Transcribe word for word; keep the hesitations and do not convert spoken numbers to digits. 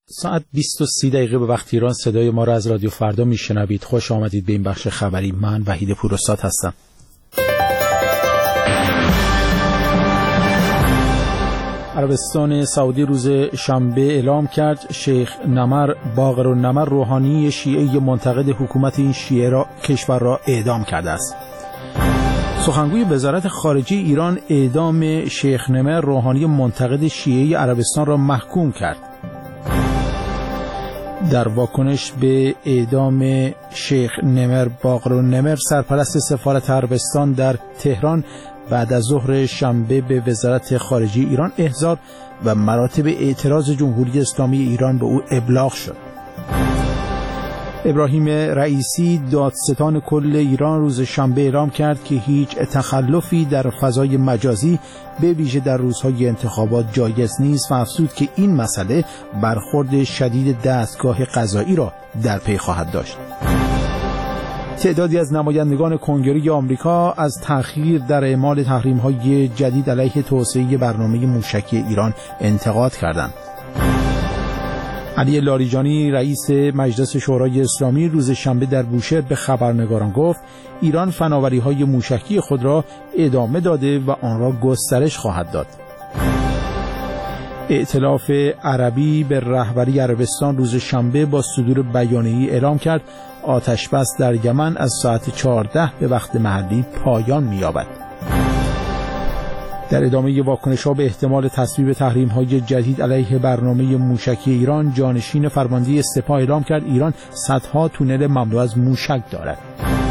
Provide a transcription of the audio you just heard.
ساعت بیست و سی دقیقه به وقت ایران صدای ما را از رادیو فردا میشنوید. خوش آمدید به این بخش خبری. من وحید پوراستاد هستم. عربستان سعودی روز شنبه اعلام کرد شیخ نمر باقرالنمر روحانی شیعه منتقد حکومت این شیعه را کشور را اعدام کرده است. سخنگوی وزارت خارجه ایران اعدام شیخ نمر روحانی منتقد شیعه عربستان را محکوم کرد. در واکنش به اعدام شیخ نمر باقرالنمر، سرپرست سفارت عربستان در تهران بعد از ظهر شنبه به وزارت خارجه ایران احضار و مراتب اعتراض جمهوری اسلامی ایران به او ابلاغ شد. ابراهیم رئیسی دادستان کل ایران روز شنبه اعلام کرد که هیچ تخلفی در فضای مجازی به ویژه در روزهای انتخابات جایز نیست و افزود که این مسئله برخورد شدید دستگاه قضایی را در پی خواهد داشت. تعدادی از نمایندگان کنگره آمریکا از تأخیر در اعمال تحریم‌های جدید علیه توسعه برنامه موشکی ایران انتقاد کردند. علی لاریجانی رئیس مجلس شورای اسلامی روز شنبه در بوشهر به خبرنگاران گفت ایران فناوری‌های موشکی خود را ادامه داده و آن را گسترش خواهد داد. ائتلاف عربی به رهبری عربستان روز شنبه با صدور بیانیه‌ای اعلام کرد آتش‌بس در یمن از ساعت چهارده به وقت محلی پایان می‌یابد. در ادامه واکنش‌ها به احتمال تصویب تحریم‌های جدید علیه برنامه موشکی ایران، جانشین فرمانده سپاه اعلام کرد ایران صدها تونل مملو از موشک دارد.